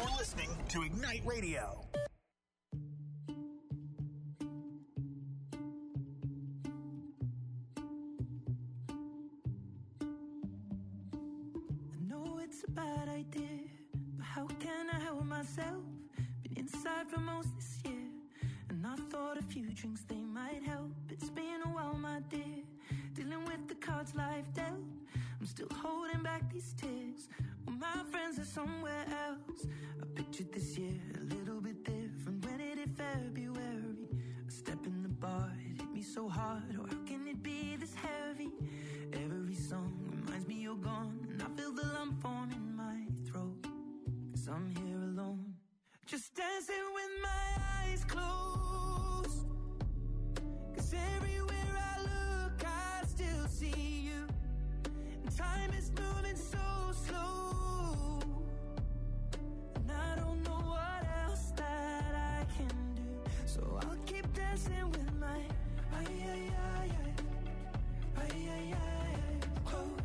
You're listening to Ignite Radio. I know it's a bad idea, but how can I help myself? Been inside for most this year, and I thought a few drinks, they might help. It's been a while, my dear, dealing with the cards life dealt. I'm still holding back these tears. Well, my friends are somewhere else. I pictured this year a little bit different. When it hit February, a step in the bar, it hit me so hard. Oh, how can it be this heavy? Every song reminds me you're gone, and I feel the lump form in my throat. 'Cause I'm here alone, just dancing with my eyes closed. 'Cause everywhere I look, I still see you. Time is moving so slow, and I don't know what else that I can do. So I'll keep dancing with my close.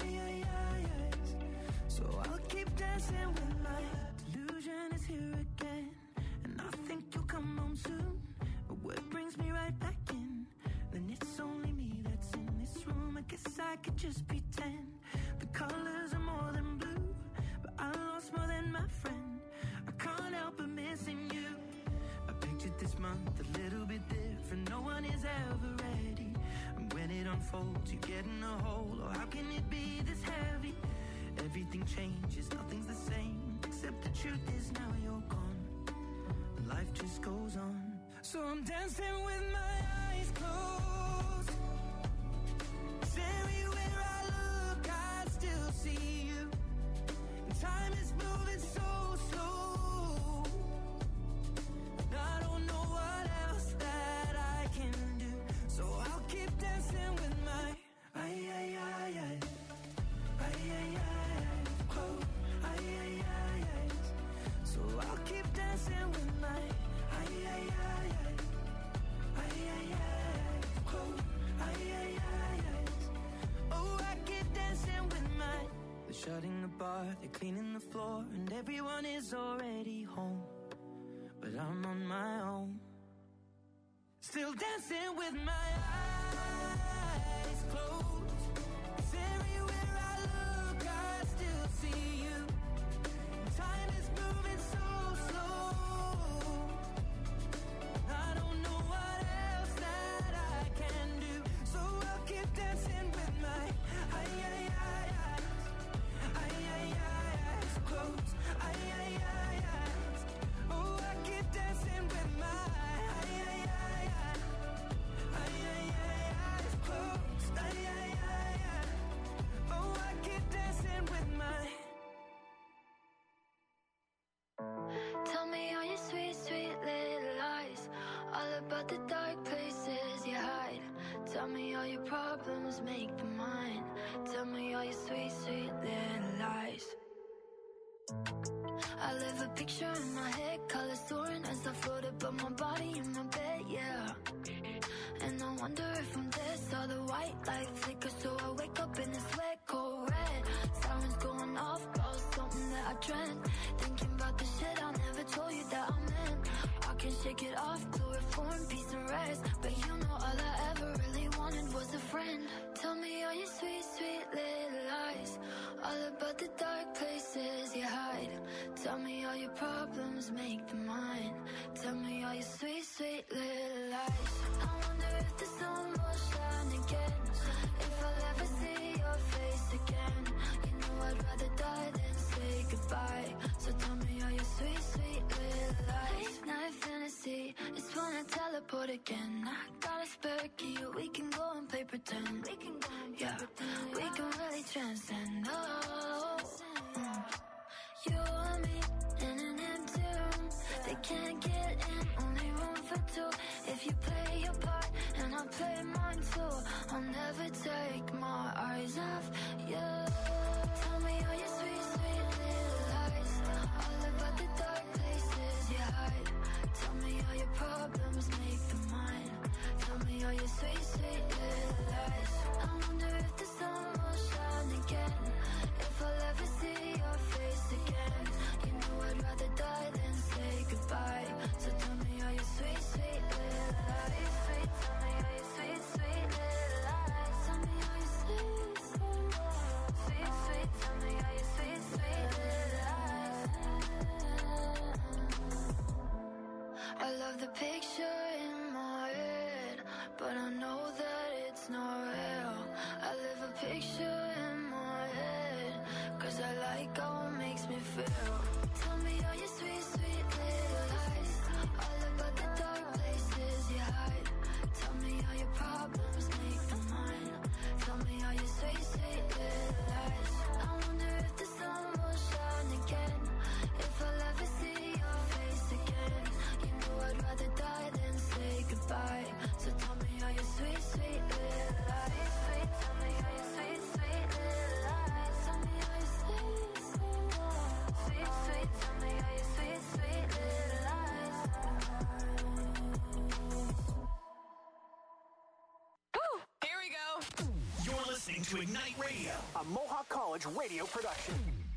So I'll keep dancing with my delusion is here again, and I think you'll come home soon. But what brings me right back in? Then it's only me that's in this room. I guess I could just pretend the colors are more than blue, but I lost more than my friend. I can't help but missing you. I pictured this month a little bit different. No one is ever ready, and when it unfolds, you get in a hole. Oh, how can it be this heavy? Everything changes, nothing's the same, except the truth is now you're gone, and life just goes on. So I'm dancing with my eyes closed. 'Cause everywhere I look, I still see you. And time is moving so slow, and I don't know what else that I can do. So I'll keep dancing with my close. So I'll keep dancing with my close. Oh, I keep dancing with my. They're shutting the bar, they're cleaning the floor, and everyone is already home, but I'm on my own, still dancing with my eyes closed. 'Cause everywhere I look, I still see you. Time is moving so slow, I don't know what else that I can do. So I'll keep dancing with my eyes closed. Oh, I keep dancing with my eyes closed. Oh, I keep dancing with my. Tell me all your sweet, sweet little lies, all about the dark places you hide. Tell me all your problems, make them mine. Tell me all your sweet, sweet little lies. I live a picture in my head, colors soaring as I float above my body in my bed, yeah. And I wonder if I'm this, all the white light flicker, so I wake up in this wet, cold red. Sirens going off, about something that I dreamt. Thinking about the shit I never told you that I meant. I can shake it off, chloroform, peace and rest. But you know all I ever really wanted was a friend. Tell me all your sweet, sweet little lies, all about the dark places you hide. Tell me all your problems, make them mine. Tell me all your sweet, sweet little lies. I wonder if the sun will shine again, if I'll ever see your face again. You know I'd rather die than say goodbye. So tell me all your sweet, sweet little lies. Night fantasy, it's when I teleport again. I got a spare key, we can go and play pretend. We can go and play pretend. We can really transcend. Oh, you and me in an empty room. They can't get in, only room for two. If you play your part and I play mine too, I'll never take my eyes off you. Tell me all your sweet, sweet little lies, all about the dark places you hide. Tell me all your problems, make them mine. Tell me all your sweet, sweet little lies. I wonder if the sun will shine again, if I'll ever see your face again. You know I'd rather fight. So tell me all your sweet, sweet little lies. Sweet, tell me all your sweet, sweet little lies. Tell me all your sweet, sweet lies. Sweet, sweet, tell me all your sweet, sweet little lies. Woo! Here we go. You're listening to Ignite Radio, a Mohawk College radio production.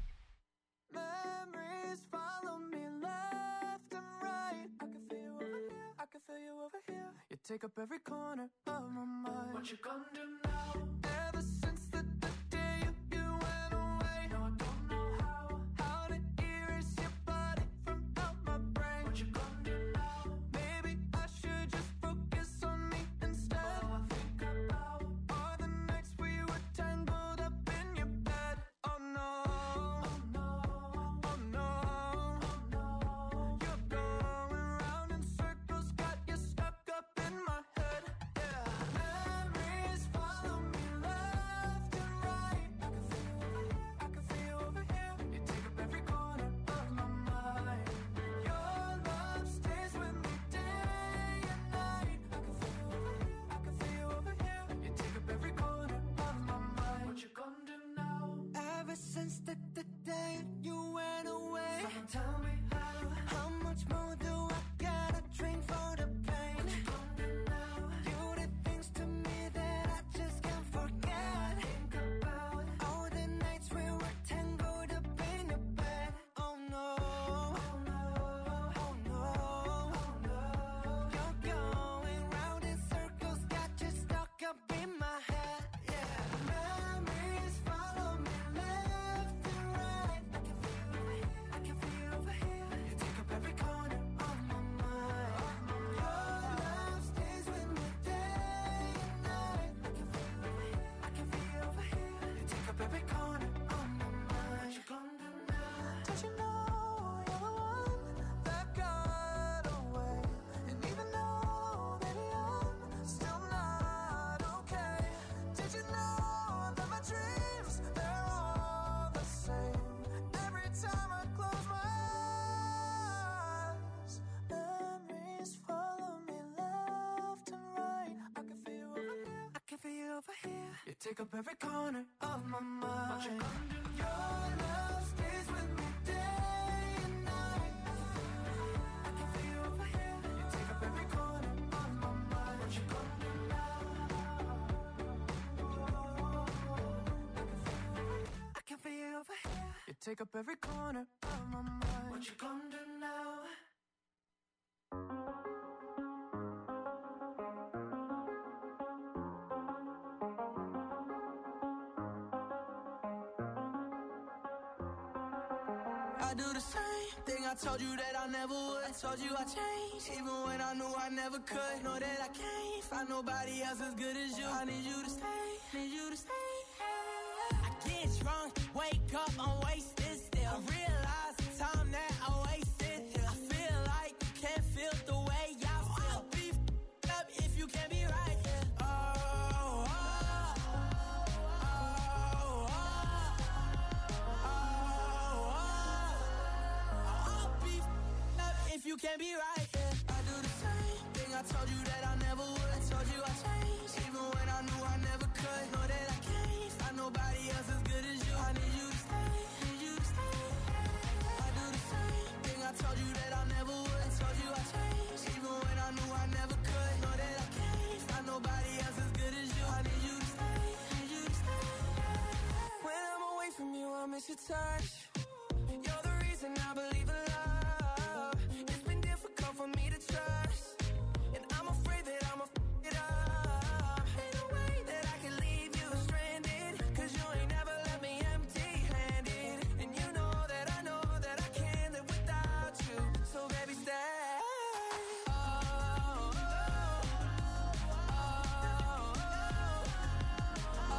Memories follow me left and right. I can feel you over here, I can feel you over here. You take up every corner of my mind. What you gonna do now? Ever since the day you went away, no, I don't know how to erase your body from out my brain. What you gonna do now? Maybe I should just focus on me instead. All I think about are the nights we were tangled up in your bed. Oh no, oh no, oh no, oh no. You're going round in circles, got you stuck up in my head. Yeah, memories follow me left and right. I can feel you over here, you take up every corner of my mind. Your love stays with me day and night. I can feel you over here, you take up every corner of my mind. What you gonna do now? Ever since the day you went away, someone tell me how much more do I gotta drink for the pain? What you gonna do now? You did things to me that I just can't forget. Think about all the nights we were tangled up in your bed. Oh no, oh no, oh no, oh no. You're going round in circles, got you stuck up in my head. Yeah, memories follow me left and right. I can feel you over here, you take up every corner of my mind. Your love stays with me day and night. I can feel you over here, you take up every corner of my mind. What you gonna do now? Don't you know you're the one that got away? And even though, baby, I'm still not okay. Did you know that my dreams, they're all the same? Every time I close my eyes, memories follow me left and right. I can feel you over here, I can feel you over here. You take up every corner of my mind. What you gonna do? Your love stays with me day and night. I can feel you over here, you take up every corner of my mind. What you gonna do now? I can feel you over here, you take up every corner of my mind. What you gonna do now? I do the same thing I told you that I never would. I told you I changed, even when I knew I never could. Know that I can't find nobody else as good as you. I need you to stay, need you to stay. I get drunk, wake up, I'm wasted still. I realize the time that I wasted here. I feel like you can't feel the way I feel. I'll be f***ed up if you can't be right here. Oh, oh, oh, oh, oh, oh. I'll be f***ed up if you can't be right here. I do the same thing I told you that I never would. I told you I changed, even when I knew I never could. Know that I can't find nobody else as good as you. I need you to stay, need you to stay. I do the same thing I told you that I never would. I told you I changed, even when I knew I never could. Know that I can't find nobody else as good as you. I need you to stay, need you to stay. When I'm away from you, I miss your touch. You're the reason I believe in love. It's been difficult for me to trust, and I'm afraid that I'ma f*** it up. Ain't no way that I can leave you stranded, 'cause you ain't never left me empty-handed. And you know that I can't live without you. So baby, stay. Oh, oh, oh, oh,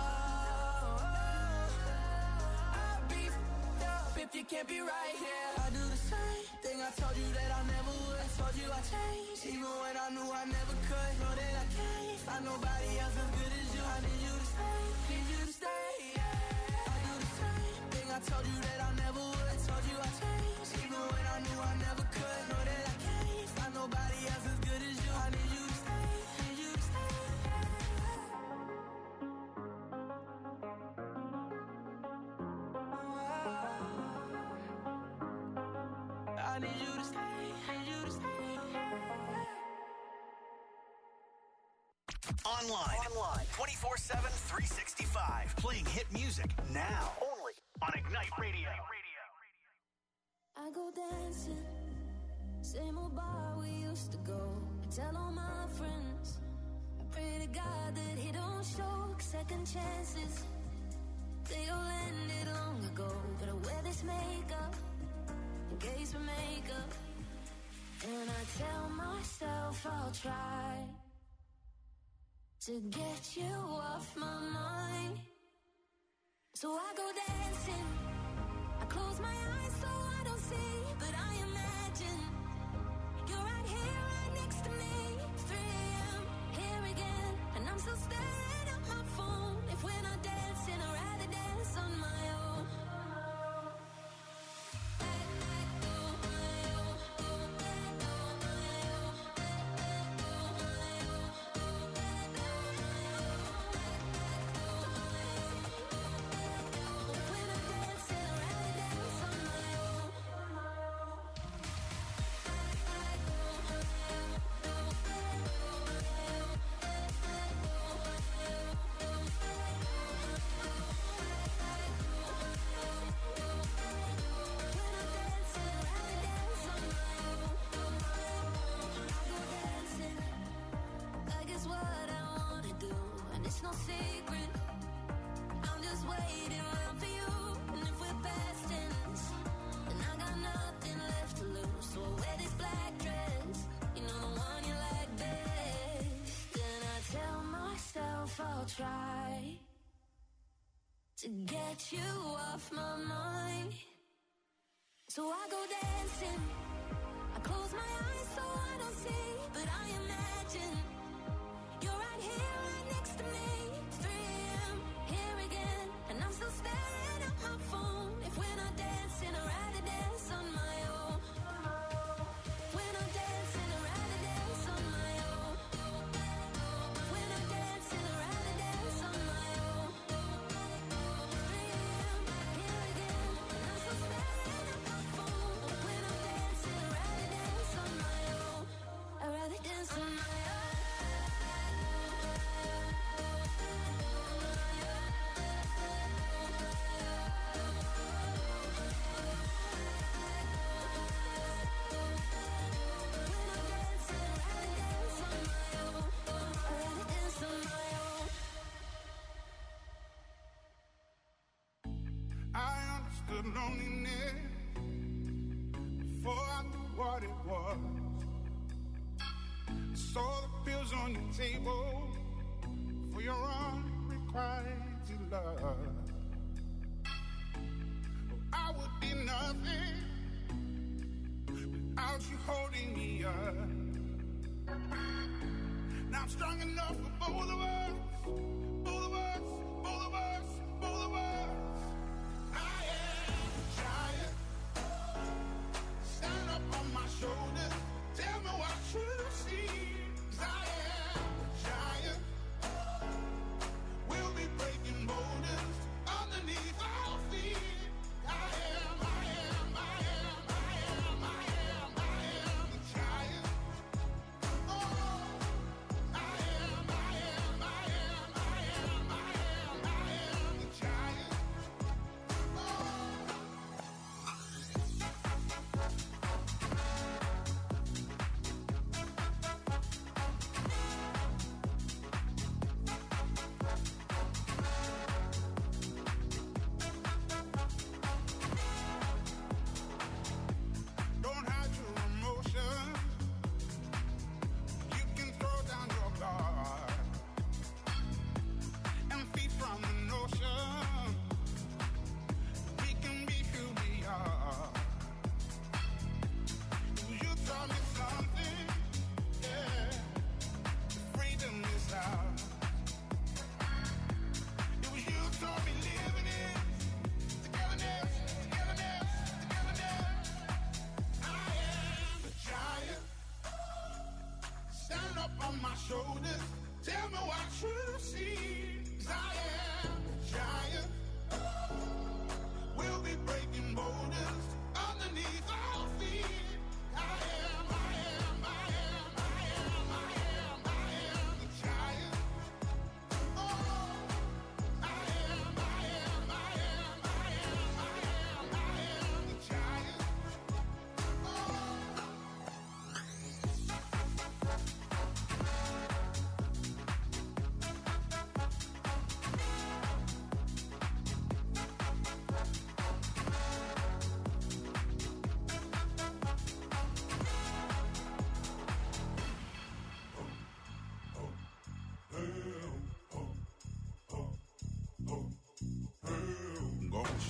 oh. I'll be f***ed up if you can't be right here. I do the same thing I told you that I never would. I told you I changed, even when I knew I never could. Know that I can't find nobody else as good as you. I need you to stay, need you to stay. I do the same thing I told you that I never would. I told you I changed, even when I knew I never could. Know that I can't find nobody else as good as you. I need you to stay, Online. 24/7, 365. Playing hit music now. Only on Ignite Radio. I go dancing, same old bar we used to go. I tell all my friends, I pray to God that he don't show second chances. They all ended long ago, but I wear this makeup in case we make up. And I tell myself I'll try to get you off my mind. So I go dancing, I close my eyes so I don't see, but I imagine you're right here, right next to me. 3 a.m., here again, and I'm still staring at my phone. If we're not dancing, I'd rather dance on my own. No secret, I'm just waiting around for you. And if we're past tense, then I got nothing left to lose. So I wear this black dress, you know, the one you like best. Then I tell myself I'll try to get you off my mind. So I go dancing, I close my eyes so I don't see, but I imagine you're right here, right next to me. 3 a.m., here again, and I'm still staring at my phone. If we're not dancing, I'd rather dance on my own. If we're not dancing, I'd rather dance on my own. If we're not dancing, I'd rather dance on my own. 3 a.m., here again, and I'm still staring at my phone. If we're not dancing, I'd rather dance on my own. I'd rather dance on my own. I understood loneliness before I knew what it was. I saw the pills on your table for your unrequited love. I would be nothing without you holding me up. Now I'm strong enough for both of us, both of us, both of us, both of us. I am a giant. Stand up on my shoulders. Tell me what you see. 'Cause I am a giant. We'll be breaking boulders underneath our feet. I am a giant. Oh, I am.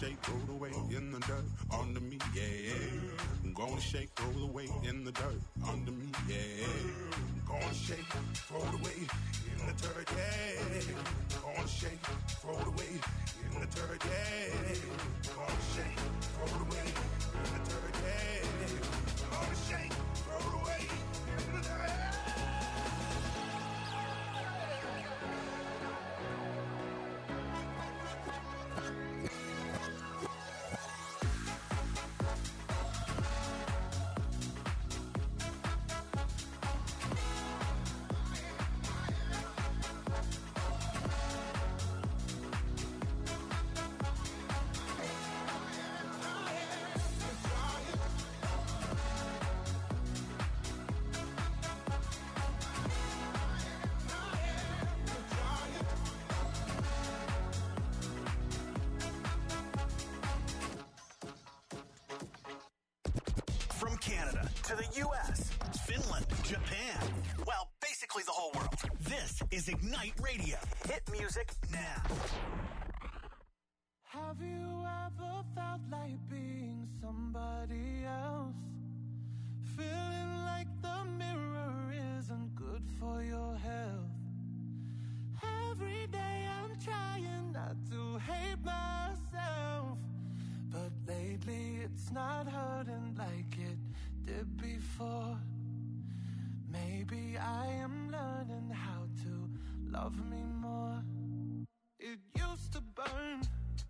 shake, throw the weight in the dirt under me, yeah. I'm gonna shake, throw the weight in the dirt under me, yeah. I'm gonna shake, throw the weight in the dirt, yeah. I'm gonna shake, throw the weight in the dirt, yeah. I'm gonna shake, throw the weight in the dirt, yeah. I'm gonna shake, throw the weight in the dirt. From Canada to the U.S., Finland, Japan, well, basically the whole world. This is Ignite Radio. Hit music now. Have you ever felt like being somebody else? Feeling like the mirror isn't good for your health. Every day I'm trying not to hate myself, but lately it's not hurting like it did before. Maybe I am learning how to love me more. It used to burn,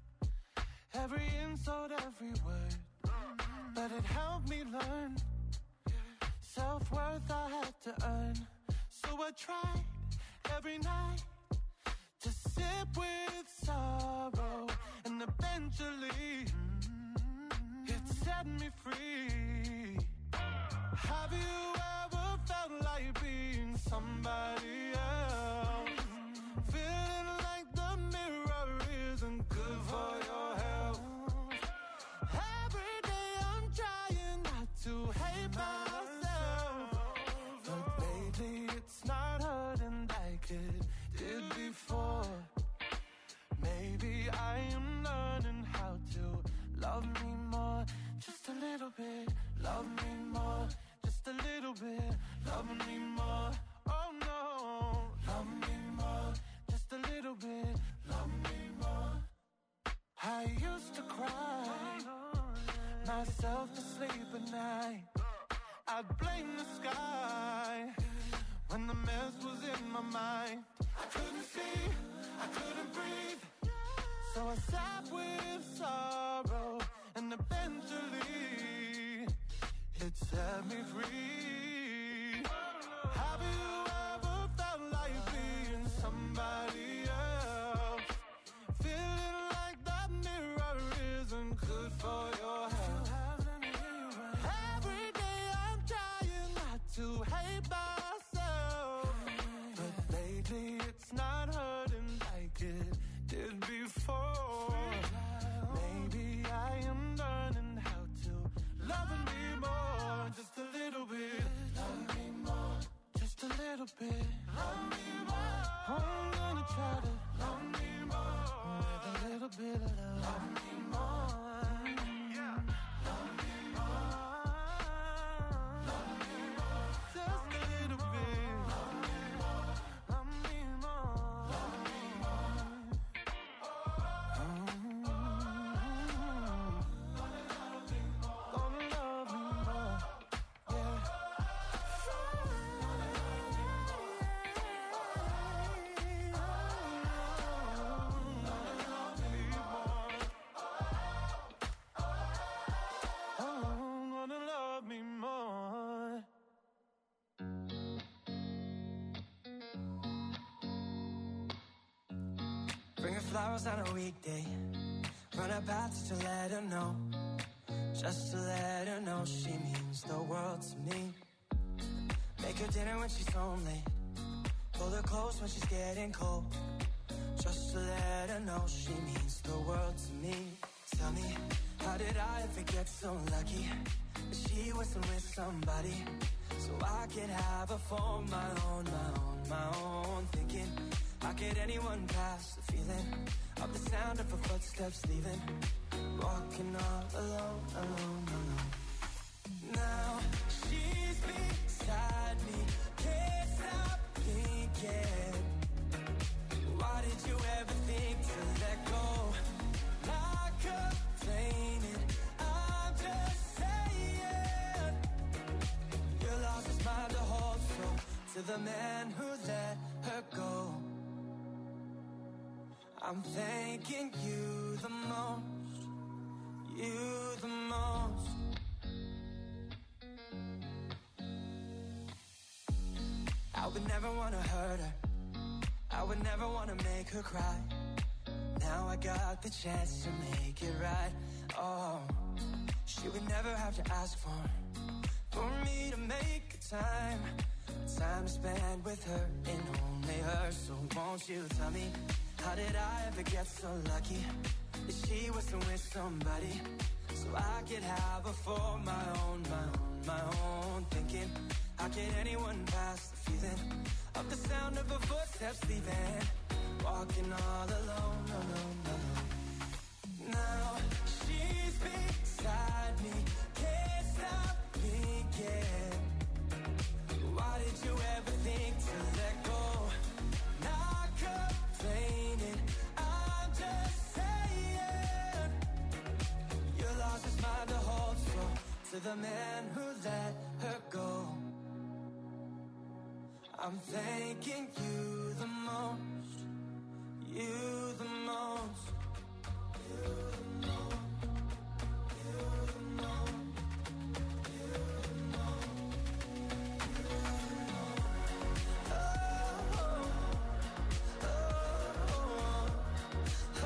every insult, every word, but it helped me learn self-worth I had to earn. So I tried every night to sit with sorrow, and eventually it set me free. Have you ever felt like being somebody else? Feeling like the mirror isn't good for your health. Every day I'm trying not to hate myself, but lately it's not hurting like it did before. Maybe I am learning how to love me more. Just a little bit, love me more. Just a little bit, love me more. Oh no, love me more. Just a little bit, love me more. I used to cry myself to sleep at night. I'd blame the sky when the mess was in my mind. I couldn't see, I couldn't breathe, so I sat with sorrow, and eventually it set me free. Have you ever felt like being somebody else? Feeling like that mirror isn't good for your health. Every day I'm trying not to hate myself, but lately it's not hurting like it did before. Maybe I am learning how to love me more. Just a little bit, love me more. Just a little bit, love me more. I'm gonna try to love me more with a little bit of love. Love me more, yeah. Love me more, love me more. Just a little bit, love me more, love me more, love me more. Gonna love me more, yeah. Gonna love me more. Bring her flowers on a weekday. Run her paths to let her know. Just to let her know she means the world to me. Make her dinner when she's home late. Pull her close when she's getting cold. Just to let her know she means the world to me. Tell me, how did I ever get so lucky that she wasn't with somebody so I could have her for my own, my own. Thinking, how could anyone pass the feeling of the sound of her footsteps leaving? walking all alone, alone, alone. Now she's beside me, can't stop thinking. Why did you ever think to let go? Not complaining, I'm just saying. You lost his mind to hold, so to the man who let her go, I'm thanking you the most, you the most. I would never want to hurt her, I would never want to make her cry. Now I got the chance to make it right. Oh, she would never have to ask for me to make time to spend with her and only her. So won't you tell me, how did I ever get so lucky that she was with somebody so I could have her for my own, my own thinking? How can anyone pass the feeling of the sound of her footsteps leaving? Walking all alone, alone, alone. Now she's beside me, can't stop thinking. Why did you ever think to let go? Not complaining, I'm just saying. You lost his mind to hold, so to the man who let her go, I'm thanking you the most, you the most, you the most, you the most, you the most, you the most. Oh, oh, oh, oh, oh,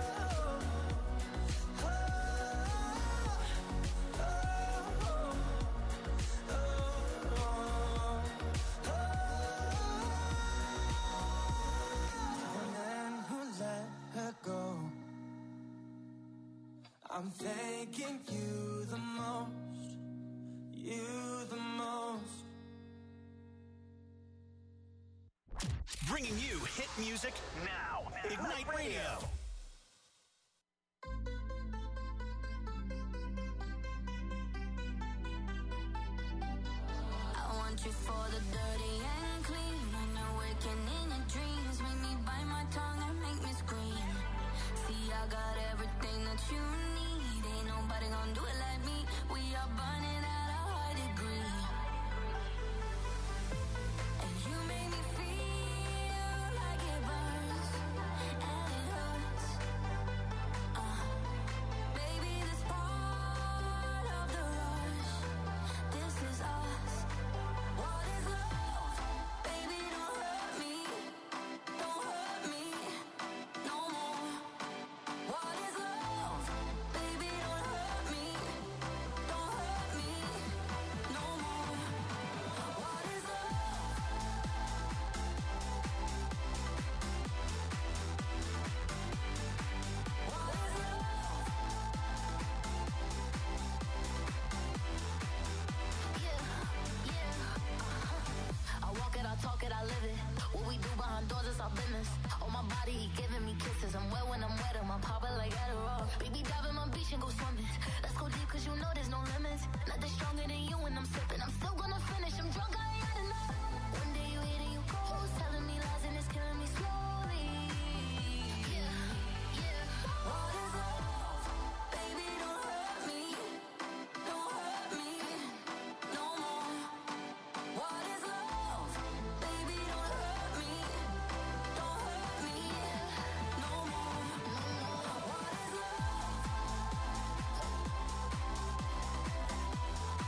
I'm thanking you the most, you the most. Bringing you hit music now. Ignite Radio. I want you for the dirty and clean. When you're waking in your dreams, make me bite my tongue and make me scream. See, I got everything that you need. Ain't nobody gonna do it like me. We are burning at a high degree. And you make me feel like it burns and it hurts. Baby, this part of the rush. This is us. What is love? Baby, don't hurt me. Don't hurt me no more. What is love? Baby, don't hurt me. Don't hurt me no more. What is love? What is love? Yeah. I walk it, I talk it, I live it. What we do behind doors is our business. On my body, he giving me kisses. I'm wet when I'm wet, I'm popping like Adderall. Baby, dive in my beach and go swimming. Let's go deep, cause you know there's no limits. Nothing stronger than you when I'm sipping. I'm still gonna finish, I'm drunk, I ain't had enough. One day you hit and you close, telling me lies and it's killing me slowly. Yeah, yeah. What is love? Baby, don't hurt me. Don't hurt me no more. What is love? Baby, don't hurt me. Don't hurt me no more. What is love?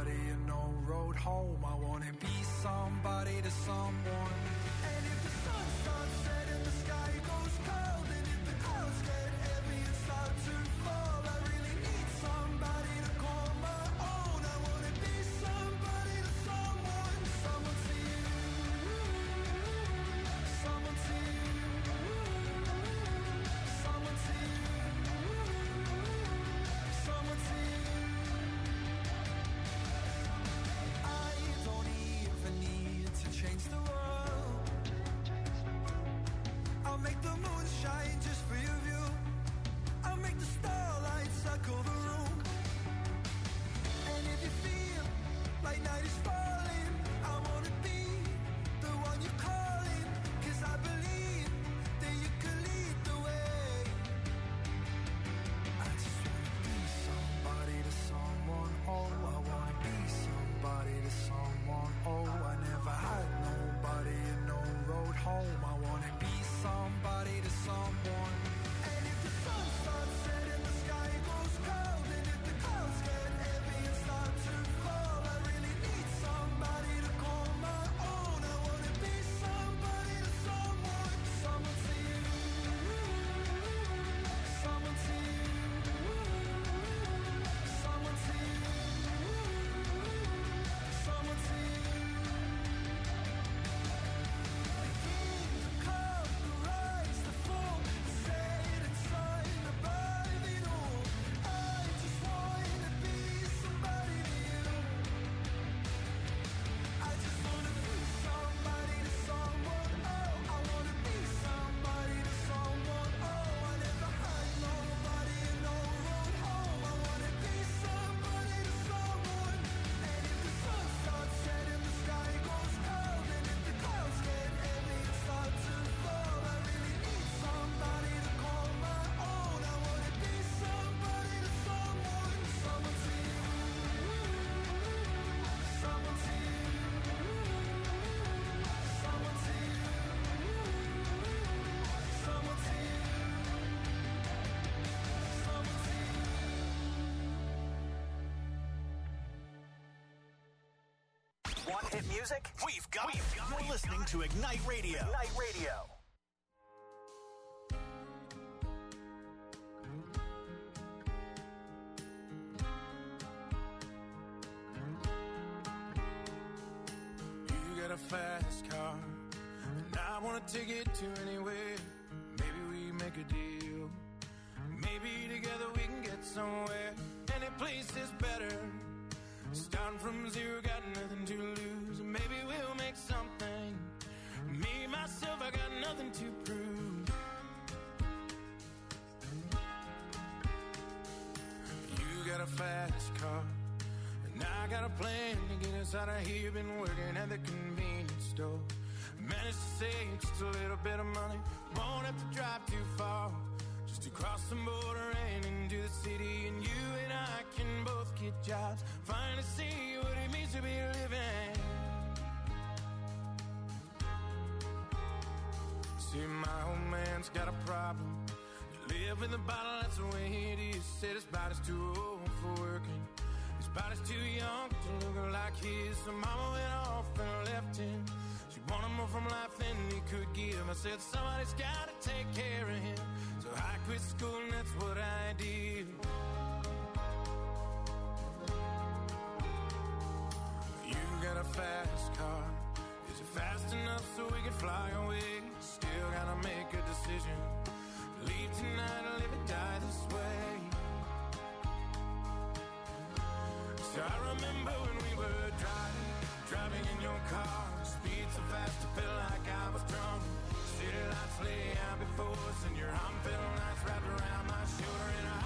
somebody and no road home. I wanna be somebody to someone. And if the sun starts setting, the sky goes cold, and if the clouds get heavy and start to fall, I really need somebody to call my own. I wanna be somebody to someone. Someone to you, someone to you, someone to you, someone to you. I don't even need to change the world. I'll make the moon shine just for your view. I'll make the starlight circle the room. And if you feel like night is falling, I wanna be the one you're calling. 'Cause I believe that you could lead the way. I just wanna be somebody to someone. Oh, I wanna be somebody to someone. Oh, I never had nobody and no road home. I wanna be somebody to someone. And if the sun starts setting, the sky goes cold, and if the clouds get heavy and start to fall, I really need somebody to call my own. I wanna be somebody to someone. Someone to you, someone to you, someone to you, someone to you. The kingdom come, the rise, the fall, the setting sun above it all. I just wanna be somebody to you. I just wanna be somebody to someone. Oh, I wanna be somebody to someone. Oh, I never had nobody and no road home. I wanna be somebody to someone. And if the sun starts setting, the sky goes cold, and if the clouds get heavy and start to fall, I really need somebody to call my own. I wanna be somebody to someone. Someone to you, someone to you, someone to you, someone to you, someone to you. Want hit music? We've got it. You're listening to Ignite Radio. Ignite Radio. You got a fast car, and I wanna take it to anywhere. Maybe we make a deal. Maybe together we can get somewhere. Any place is better. Starting from zero, got nothing to lose. Maybe we'll make something. Me, myself, I got nothing to prove. You got a fast car, and I got a plan to get us out of here. Been working at the convenience store. Managed to save just a little bit of money. Won't have to drive too far, just to cross the border and into the city. And you and I can both get jobs, finally see what it means to be living. See, my old man's got a problem. You live in the bottle, that's the way it is. Said his body's too old for working. His body's too young to look like his. So mama went off and left him. She wanted more from life than he could give. I said somebody's gotta take care of him. So I quit school and that's what I did. You got a fast car. Is it fast enough so we can fly away? Still gotta make a decision. Leave tonight or live or die this way. So I remember when we were driving in your car. Speed so fast I felt like I was drunk. City lights lay out before us, and your arm felt nice wrapped around my shoulder. And I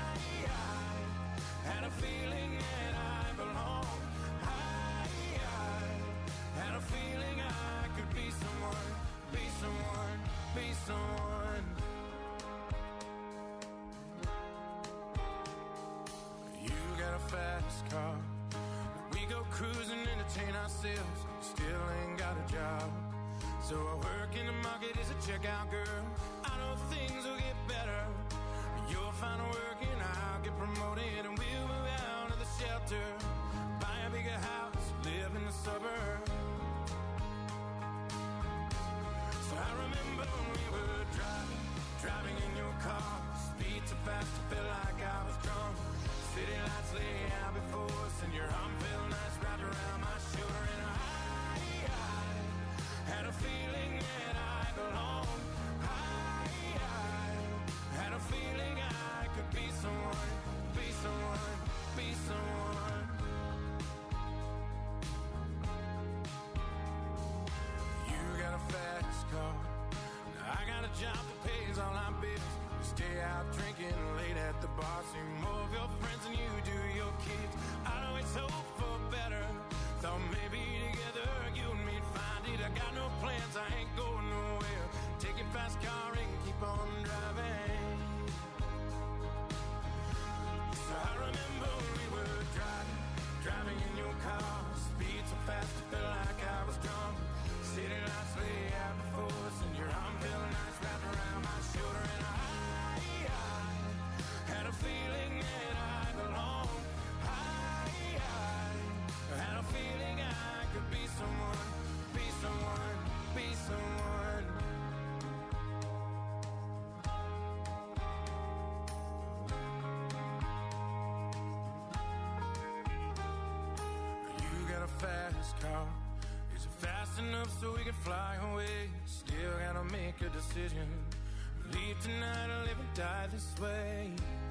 had a feeling that I belonged. I had a feeling I could be someone, be someone, be someone. You got a fast car. We go cruising, entertain ourselves. Still ain't got a job. So I work in the market as a checkout girl. I know things will get better. You'll find work and I'll get promoted, and we'll move out of the shelter. Buy a fast, I felt like I was drunk. City lights lay out before us, and your arm felt nice wrapped around my shoulder. And I had a feeling that I belonged. I had a feeling I could be someone, be someone, be someone. You got a fast car, I got a job that pays all our bills. We stay out drinking late at the bar, see more of your friends than you do your kids. I'd always hope for better, thought maybe together you and me'd find it. I got no plans, I ain't going nowhere. Take your fast car and keep on driving. So I remember we were driving in your car. Speed so fast, I felt like I was drunk. City lights lay out before us, and your arm felt nice wrapped around my shoulder. And I had a feeling that I belonged. I had a feeling I could be someone, be someone, be someone. You got a fast car. Is it fast enough so we can fly away? Still gotta make a decision. Leave tonight or live and die this way.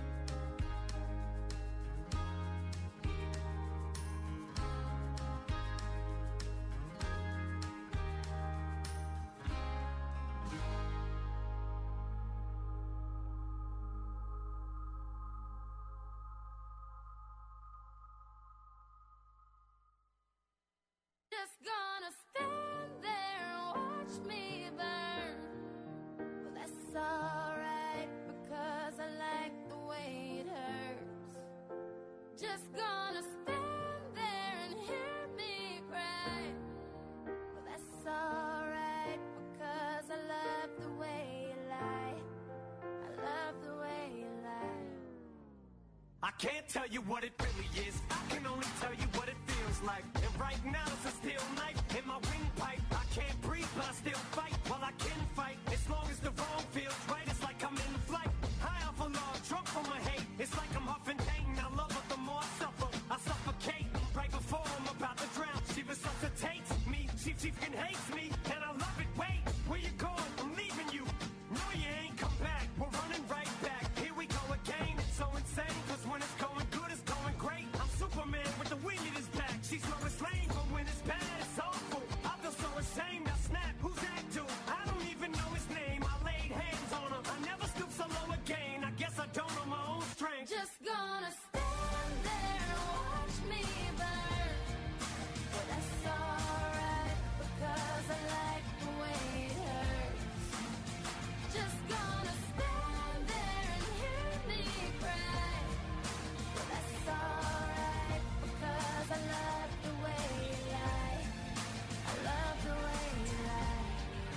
Just gonna stand there and watch me burn. Well, that's alright, because I like the way it hurts. Just gonna stand there and hear me cry. Well, that's alright, because I love the way you lie. I love the way you lie. I can't tell you what it really is. I can only tell you what it feels like. And right now it's a steel knife in my windpipe. I can't breathe, but I still fight. Well, I can fight as long as the wrong feels right. It's like I'm in flight, high off of love, drunk from my hate. It's like I'm huffing pain. I love her the more I suffer. I suffocate right before I'm about to drown. She resuscitates me. She freaking hates me, and I love it. Wait, where you going? I'm leaving you. No, you ain't come back. We're running right back. Here we go again. It's so insane, cause when it's going good, it's going great. I'm Superman with the wind in his back. She's Lois Lane, but when it's bad, it's awful. I feel so ashamed. I snap. Who's that dude? I don't even know his name. I laid hands on him. I never stoop so low again. I guess I don't know my own strength. Just gonna stand there and watch me burn. But that's alright, because I like the way it hurts. Just gonna stand there and hear me cry. But that's alright, because I love the way you lie. I love the way you lie.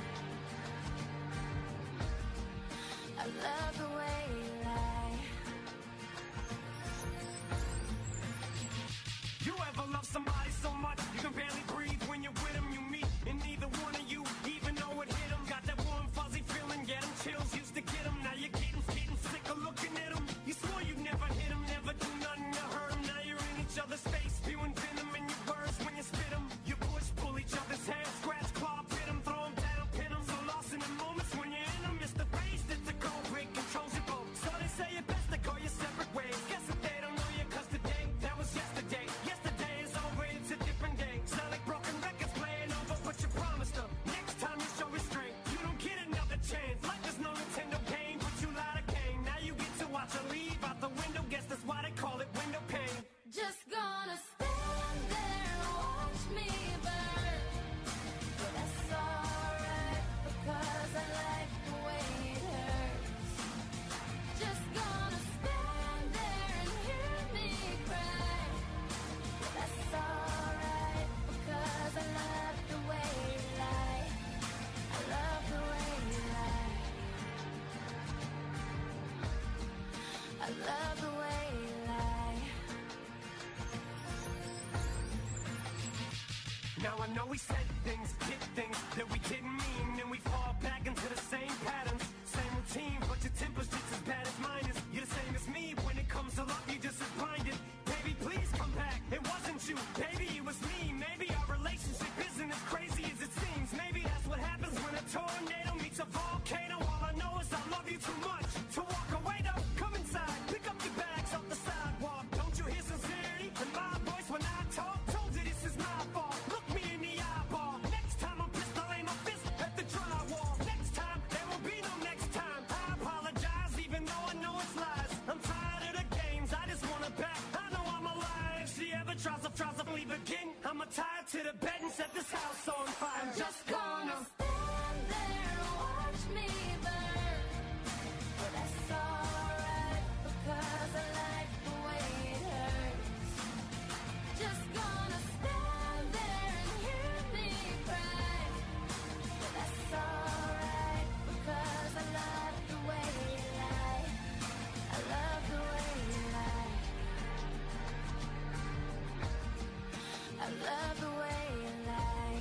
I love the way you lie. You ever love somebody so much you can barely breathe when you're with them? You meet, and neither one of you even know it hit them. Got that warm fuzzy feeling, get them chills, used to get them. Now you're getting sick of looking at them. You swore you'd never hit them, never do nothing to hurt them. Now you're in each other's face, spewing venom in your words when you spit them. You push, pull each other's hair, scratch, claw, pit them, throw them down, pin them. So lost in the moments when you're in them, it's the face that's the cold break, controls your boat. So they say it best to go your separate ways. Guess that they don't know you, cause today, that was yesterday. Yesterday is over, it's a different day. Sound like broken records playing over, but you promised them. Next time you show restraint, you don't get another chance. Like there's no Nintendo game, but you lied again. Now you get to watch her leave out the window, guess that's why they call it window pane. Just gonna stand there and watch me burn. But that's alright, because I like the way it hurts. Just gonna stand there and hear me cry. But that's alright, because I love the way you lie. I love the way you lie. I love the way you lie. Now I know we said things, did things that we didn't mean, and we fall back into the same patterns, same routine, but your temper's just as bad as mine is. You're the same you just as blinded. Baby, please come back. It wasn't you, baby, it was me. Maybe our relationship isn't as crazy as it seems. Maybe that's what happens when a tornado meets a volcano. All I know is I love you too much to walk away. Though, come inside, pick up your bags off the sidewalk. Don't you hear sincerity in my voice when I talk? Told you this is my fault. Look me in the eyeball. Next time I'm pissed, I'll aim my fist at the drywall. Next time, there will be no next time. I apologize, even though I know it's lies. I'm tired of the games, I just wanna back. I know I'm alive. If she ever tries to leave again, I'ma tie her to the bed and set this house on fire. I'm just gonna stand there and watch me burn. But that's alright, because I like the way it hurts. Just gonna stand there and hear me cry. But that's alright, because I love the way you lie. I love the way you lie. I love the way you lie.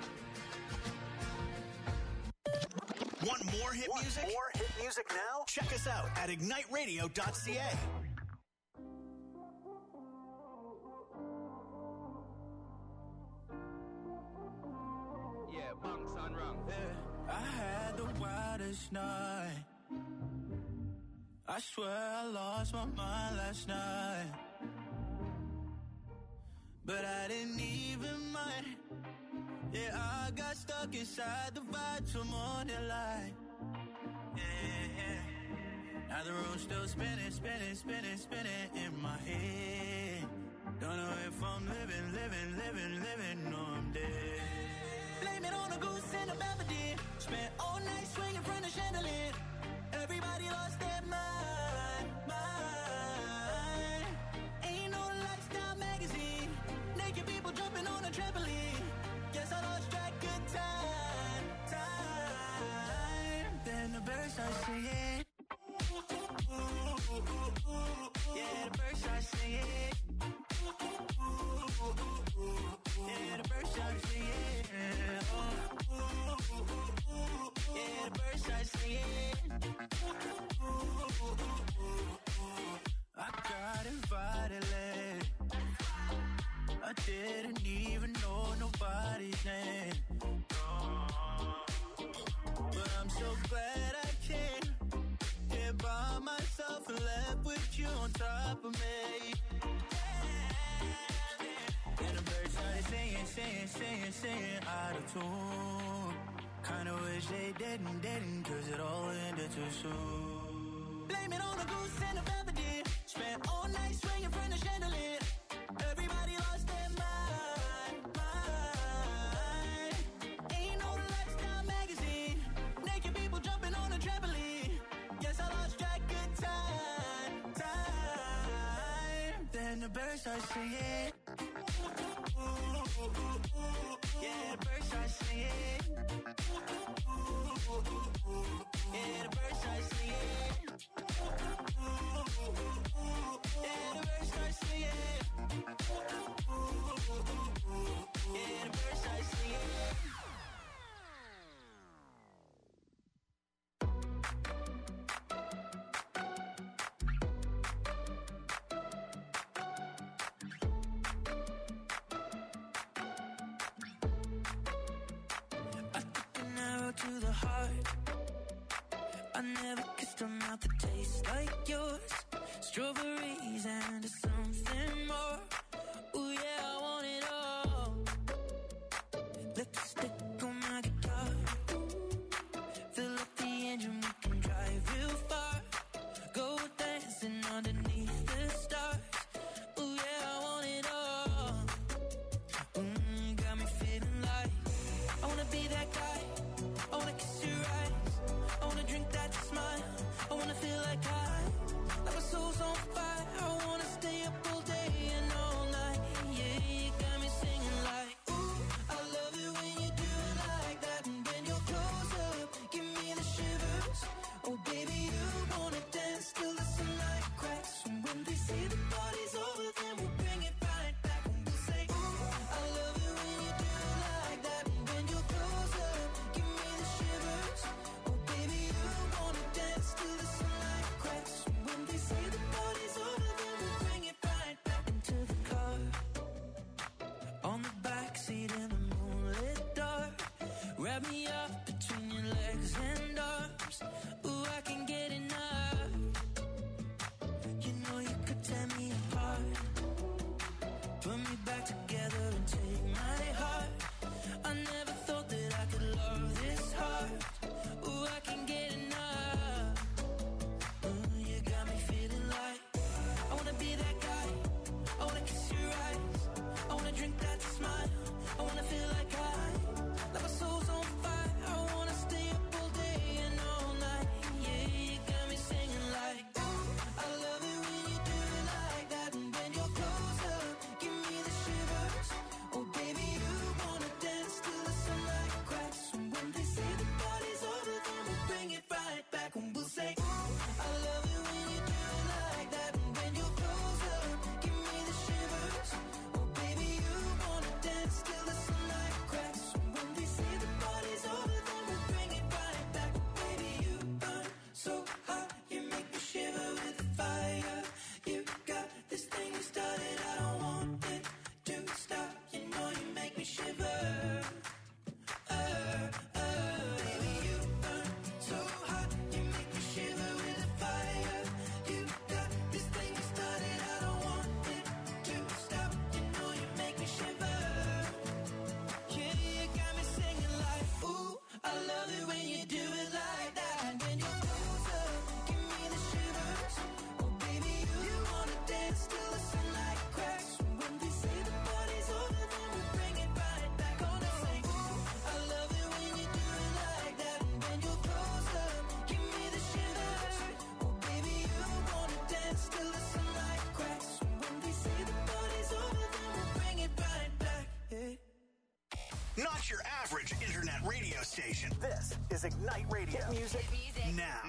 Want more hit music? More hit music now? Check us out at igniteradio.ca. Yeah, bunks on wrong. Yeah, I had the wildest night. I swear I lost my mind last night. But I didn't even mind. Yeah, I got stuck inside the vibe till morning light. Yeah. Now the room's still spinning, spinning, spinning, spinning in my head. Don't know if I'm living, or I'm dead. Blame it on a goose and a Belvedere. Spent all night swinging from the chandelier. Everybody lost their mind. Ain't no lifestyle magazine. Naked people jumping on a trampoline. Guess I lost track of time. Then the birds start singing. Yeah, the birds start singing. Yeah, the birds start singing. Yeah, the birds start singing. I got invited late. I didn't even know nobody's name. But I'm so glad I came here by myself and left with you on top of me. And the birds started singing out of tune. Kinda wish they didn't, cause it all ended too soon. Blame it on a goose and a Belvedere. Spent all night swinging from the chandelier. Everybody lost their mind. Ain't no lifestyle magazine. Naked people jumping on a trampoline. Guess I lost track of time. Then the birds start singing. Yeah, the birds start singing. Yeah, the birds start singing. Yeah, the birds start singing. Yeah, the birds start singing. To the heart, I never kissed a mouth that tastes like yours. Strawberries and something more. Ooh yeah, I want it all. Lipstick on my guitar. Fill up the engine, we can drive real far. Go dancing underneath the stars. Ooh yeah, I want it all. Got me feeling like I wanna be that guy. I wanna kiss your eyes. I wanna drink that smile. I wanna feel like my soul's on fire. I wanna stay up all day and all got me up between your legs and arms. Ooh, I can get enough. You know you could tear me apart, put me back together and take my heart. I never thought that I could love this hard. Ooh, I can get enough. Ooh, you got me feeling like I wanna be that guy. I wanna kiss your eyes. I wanna drink that smile. I wanna feel like my soul's on fire. I wanna stay up all day and all night. Yeah, you got me singing like, ooh, I love it when you do it like that. And when you're close up, give me the shivers. Oh baby, you wanna dance till the sunlight cracks. And when they say the party's over, then we'll bring it right back. And we'll say, ooh, I love it when you do it like that. And when you're close up, give me the shivers. Oh baby, you wanna dance till the sunlight cracks. And when they say the party's over, then we'll bring it right back. Baby, you burn so hot, you make me shiver with the fire. You got this thing you started, I don't want it to stop. You know you make me shiver. Baby, you burn so hot, you make me shiver with the fire. You got this thing you started, I don't want it to stop. You know you make me shiver. Yeah, you got me singing like, ooh, I love it when you do it like that. And when you're close up, give me the shivers. Oh baby, you wanna dance till the sunlight cracks. And when they say the party's over, then we'll bring it right back. Gonna say, ooh, I love it when you do it like that. And when you're close up, give me the shivers. Oh baby, you wanna dance till the sunlight cracks. And when they say the party's over, then we'll bring it right back. Yeah. Not your average internet radio station. This is Ignite Radio. Hit music now.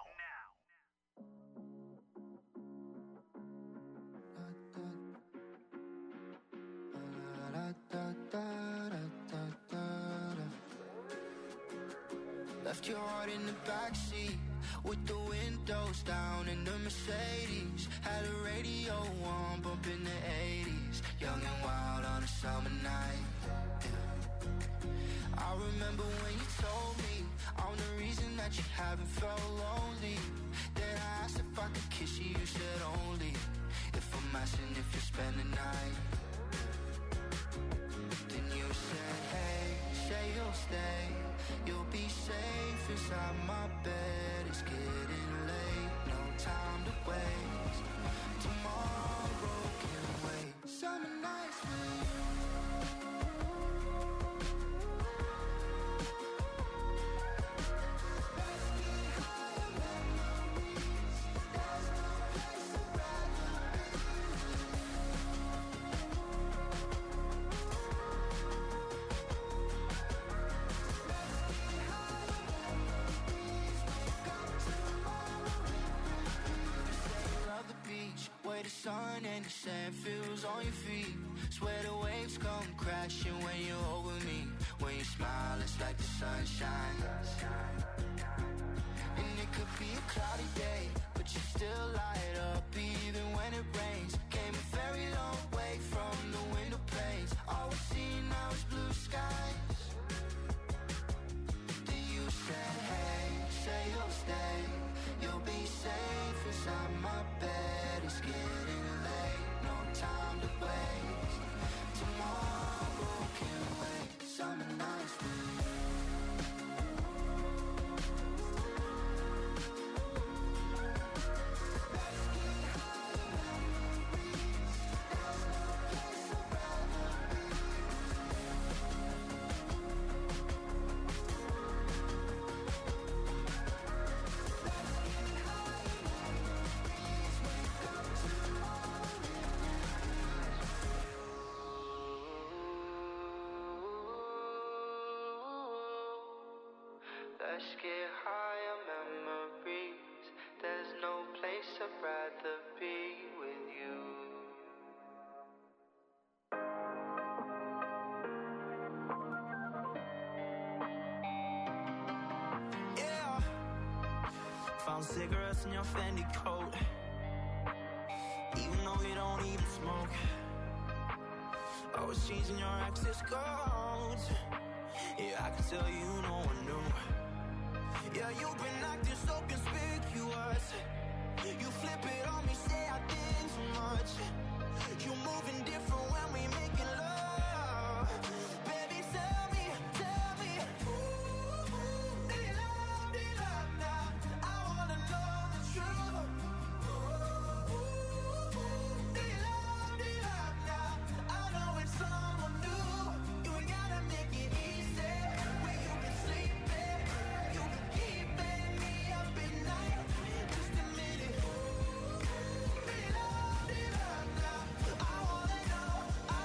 Left your heart in the backseat with the windows down in the Mercedes. Had a radio on, bumping the 80s. Young and wild on a summer night. Yeah. I remember when you told me I'm the reason that you haven't felt lonely. Then I asked if I could kiss you, you said only if I'm asking if you spend the night. Then you said, hey, say you'll stay. You'll be safe inside my bed. It's getting late, no time to waste. Tomorrow can wait. Summer nights with you. Let's get higher memories. There's no place I'd rather where the sun and the sand feels on your feet. Swear the waves come crashing when you're over me. When you smile, it's like the sunshine. And it could be a cloudy day, but you still light up even when it rains. Came a very long way from the window panes. All we see now is blue skies. Then you said, hey, say you'll stay. You'll be safe inside my bed. It's getting late, no time to waste. Tomorrow can wait. Summer nights with you. Let's get higher memories. There's no place I'd rather be. Let's get higher memories. Wake up tomorrow. Let's get higher memories. There's no place I'd rather be with you. Yeah. Found cigarettes in your Fendi coat, even though you don't even smoke. Always changing your access codes. Yeah, I can tell you no one knew. Yeah, you've been acting so conspicuous. You flip it on me, say I think too much. You're moving different when we making love. Baby, tell me, ooh, do you love now? I wanna know the truth. Ooh, do you love now? I know it's someone new. You ain't gotta make it easy. Where you been sleeping, you been keeping me up at night. Just a minute. Do you love now? I wanna know.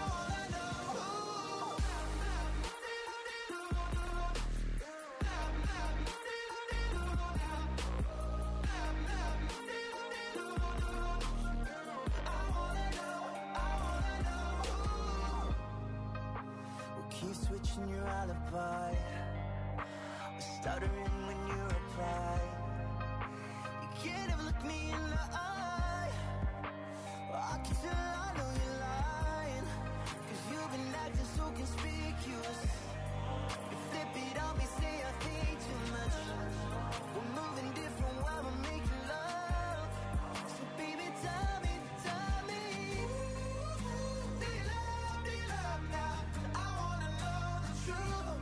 We'll keep switching your alibi. We're stuttering when you reply. You can't ever look me in the eye. Well, I can tell I know you're lying. 'Cause you've been acting so conspicuous. You flip it on me, say I think too much. We're moving different while we're making love. So baby, tell me, do you love now? I wanna know the truth.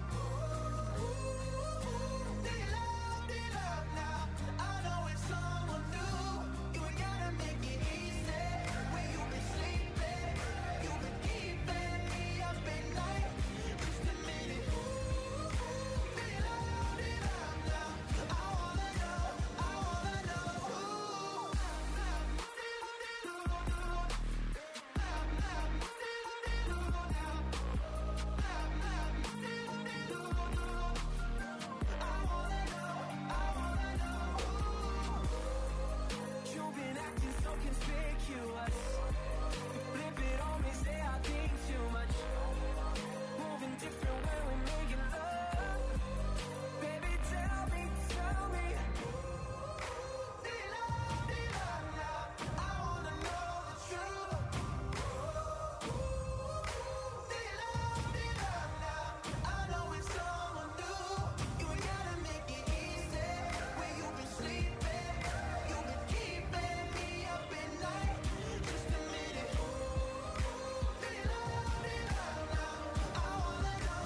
Do you love now? I know it's someone new. You ain't gotta make it easy. Where you been sleeping, you been keeping me up at night. Just a minute. Do you love now? I wanna know. You've been acting so conspicuous. You flip it on me, say I think too much. Moving different when we're making love. Baby, tell me. Do you love now? I wanna know the truth. Do you love now? I know it's someone new. You ain't gotta make it easy. Where you been sleeping, you been keeping me up at night. Just a minute. Do you love now? I wanna know.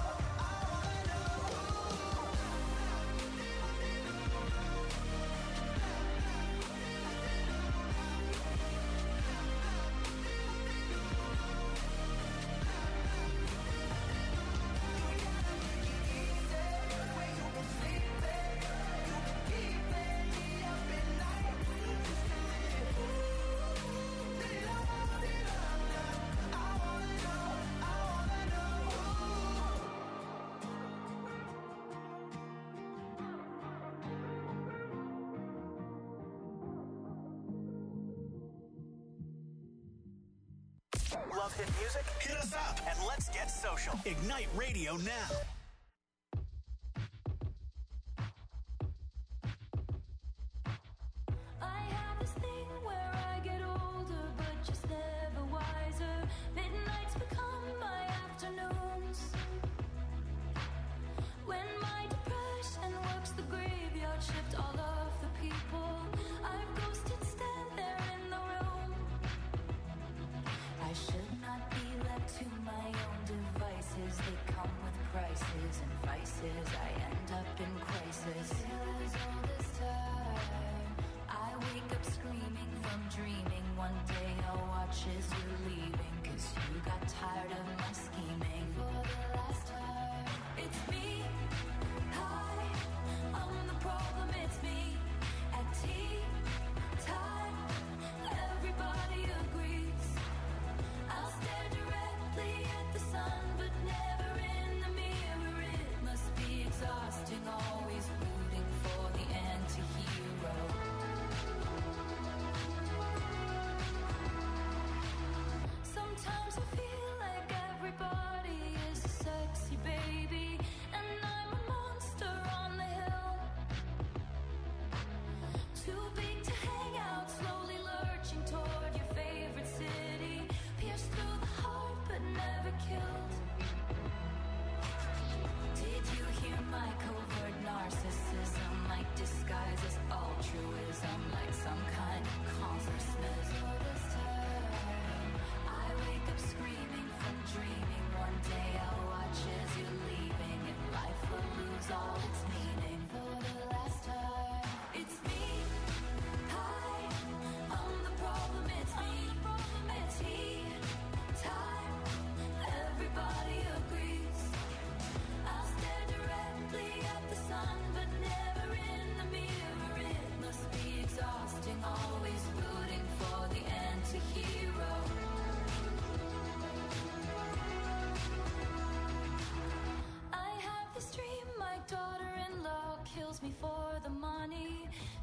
Where you been sleeping, you been keeping me up at night. Just a minute. Do you love now? I wanna know. Love hit music? Hit us up and let's get social. Ignite Radio now. I have this thing where I get older, but just never wiser. Midnights become my afternoons. When my depression works the graveyard shift, all of the people I've ghosted stand there in the room. I should not be left to my own devices. They come with prices.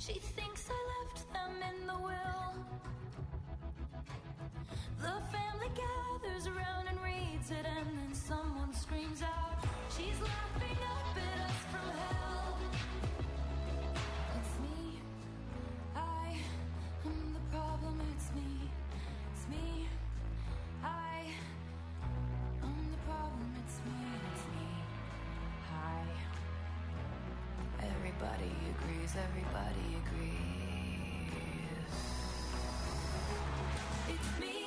She thinks I left them in the will. The family gathers around and reads it, and then someone screams out, she's laughing up at us from hell. It's me, I am the problem, it's me, I am the problem, it's me, hi. Everybody agrees, everybody agrees. It's me.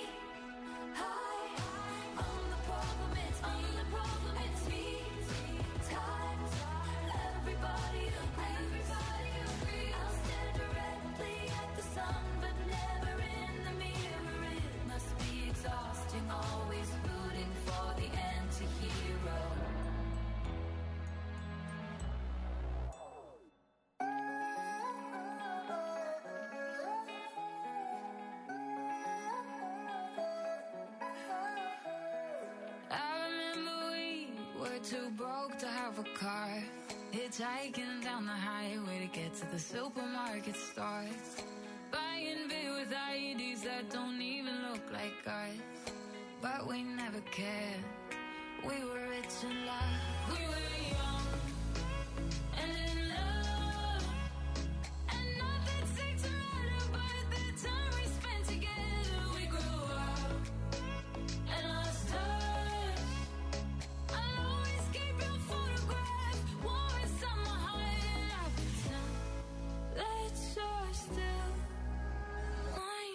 Always rooting for the anti-hero. I remember we were too broke to have a car, hitchhiking down the highway to get to the supermarket store, buying beer with IEDs that don't even look like ours. But we never cared. We were rich in love. We were young and in love, and nothing seemed to matter. But the time we spent together, we grew up and lost touch. I'll always keep your photograph warm inside my heart, and I pretend that you're still mine.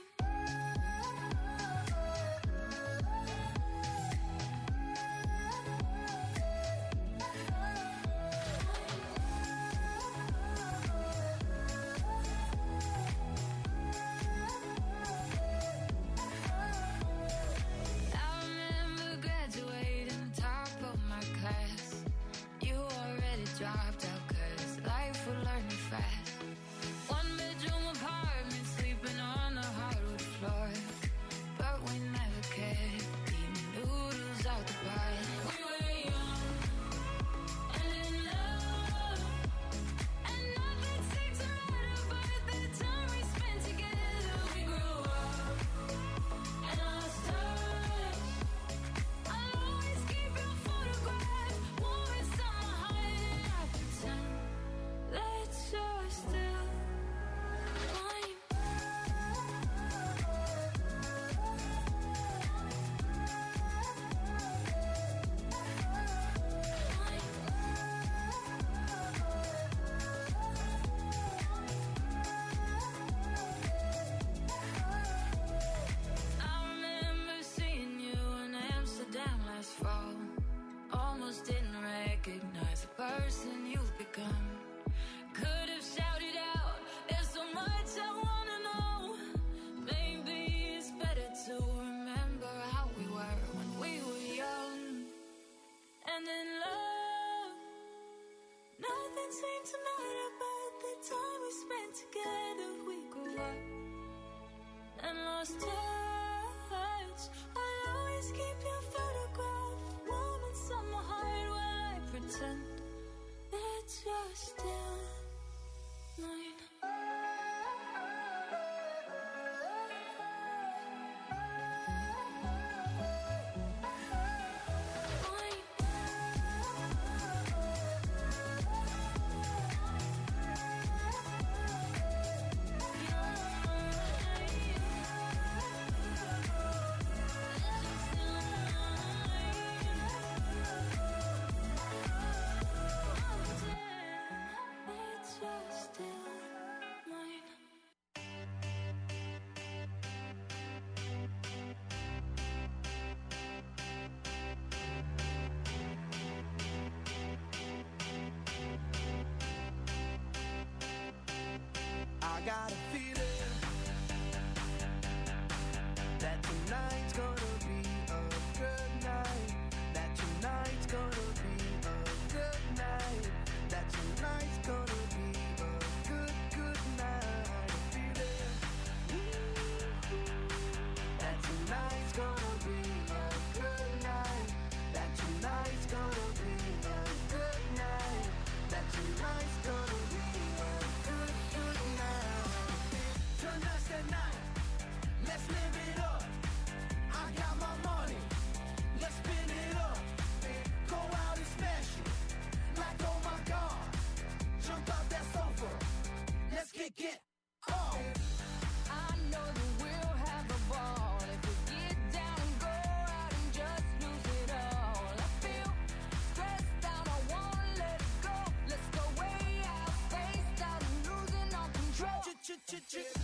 Dropped out cause life would learn me fast. One bedroom apartment, sleeping on the hardwood floor. But we never cared, eating noodles out the pot. We were young and in love, and nothing seemed to matter. But the time we spent together, we grew up and lost touch. I'll always keep your photograph warm inside my heart. That you're still mine. I remember seeing you in Amsterdam last fall. Almost didn't recognize the person you've become. Could have shouted out, there's so much I wanna know. Maybe it's better to remember how we were when we were young and in love. Nothing seemed to matter, but the time we spent together, we grew up and lost touch. I'll always keep your photograph warm inside my heart while I pretend that you're still mine. I got a feeling that tonight's gonna be a good night. That tonight's gonna be a good night. That tonight's gonna be a good night. A feeling that tonight's gonna be a good night. That tonight's gonna be a good night. That tonight's gonna be a good night. Chicken.